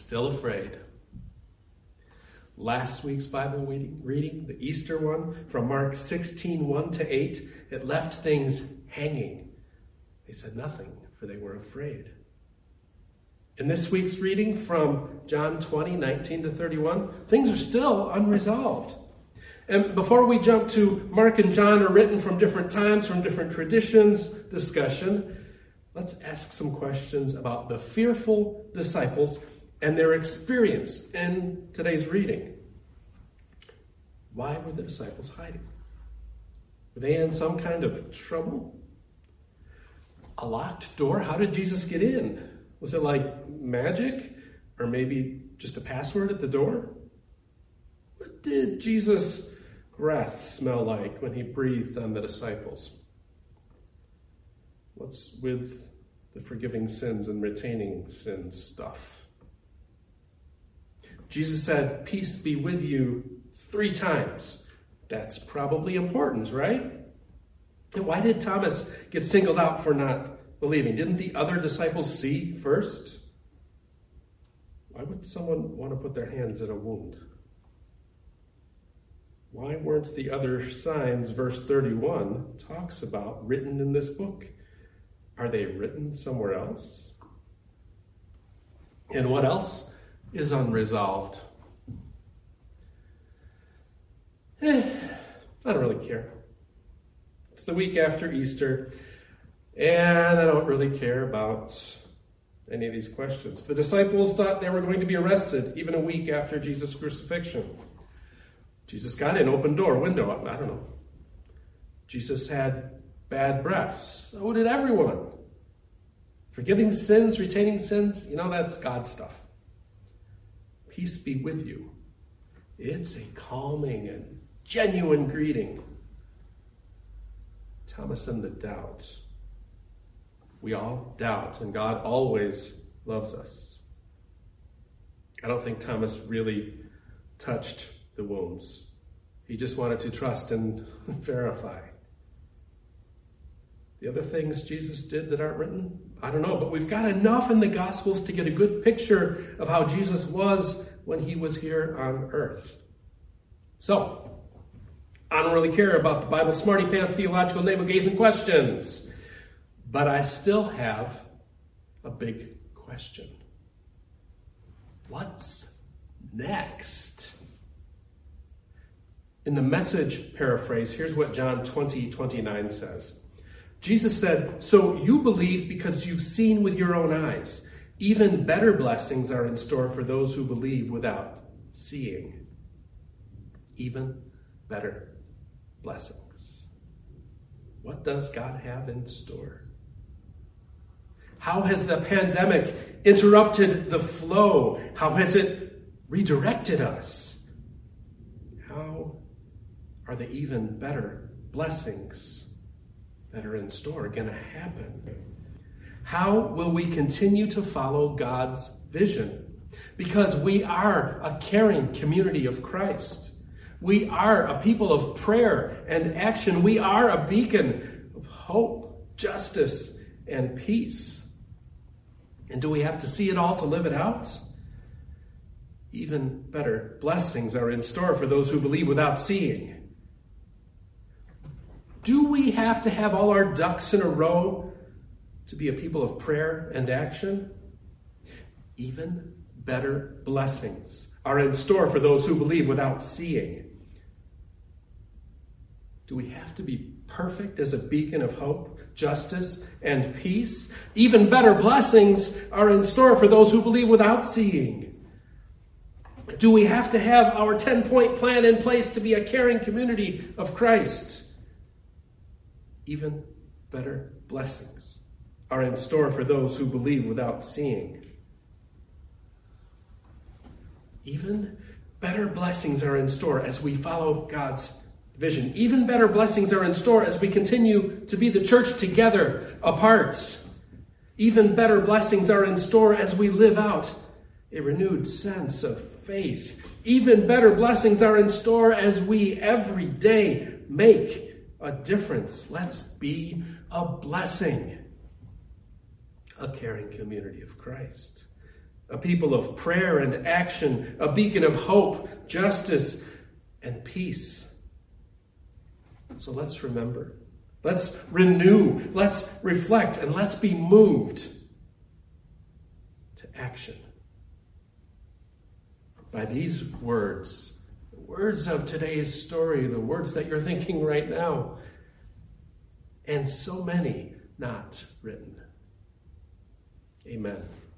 still afraid. Last week's Bible reading, the Easter one, from Mark 16, 1-8, it left things hanging. They said nothing, for they were afraid. In this week's reading from John 20, 19-31, things are still unresolved. And before we jump to Mark and John are written from different times, from different traditions discussion, let's ask some questions about the fearful disciples and their experience in today's reading. Why were the disciples hiding? Were they in some kind of trouble? A locked door? How did Jesus get in? Was it like magic? Or maybe just a password at the door? What did Jesus' breath smell like when he breathed on the disciples? What's with the forgiving sins and retaining sins stuff? Jesus said, "Peace be with you," 3 times. That's probably important, right? And why did Thomas get singled out for not believing? Didn't the other disciples see first? Why would someone want to put their hands in a wound? Why weren't the other signs, verse 31 talks about, written in this book? Are they written somewhere else? And what else is unresolved? I don't really care. It's the week after Easter, and I don't really care about any of these questions. The disciples thought they were going to be arrested even a week after Jesus' crucifixion. Jesus got in, open door, window up, I don't know. Jesus had bad breath. So did everyone. Forgiving sins, retaining sins, that's God stuff. Peace be with you. It's a calming and genuine greeting. Thomas and the doubt. We all doubt, and God always loves us. I don't think Thomas really touched the wounds. He just wanted to trust and verify. The other things Jesus did that aren't written, I don't know, but we've got enough in the Gospels to get a good picture of how Jesus was when he was here on earth. So, I don't really care about the Bible smarty pants, theological navel-gazing questions, but I still have a big question. What's next? In the Message paraphrase, here's what John 20:29 says. Jesus said, "So you believe because you've seen with your own eyes. Even better blessings are in store for those who believe without seeing." Even better blessings. What does God have in store? How has the pandemic interrupted the flow? How has it redirected us? How are the even better blessings that are in store going to happen? How will we continue to follow God's vision? Because we are a caring community of Christ. We are a people of prayer and action. We are a beacon of hope, justice, and peace. And do we have to see it all to live it out? Even better blessings are in store for those who believe without seeing. Do we have to have all our ducks in a row to be a people of prayer and action? Even better blessings are in store for those who believe without seeing. Do we have to be perfect as a beacon of hope, justice, and peace? Even better blessings are in store for those who believe without seeing. Do we have to have our 10-point plan in place to be a caring community of Christ? Even better blessings are in store for those who believe without seeing. Even better blessings are in store as we follow God's vision. Even better blessings are in store as we continue to be the church together, apart. Even better blessings are in store as we live out a renewed sense of faith. Even better blessings are in store as we every day make a difference. Let's be a blessing. A caring community of Christ. a people of prayer and action, a beacon of hope, justice, and peace. So let's remember. Let's renew. Let's reflect. And let's be moved to action by these words, the words of today's story, the words that you're thinking right now, and so many not written. Amen.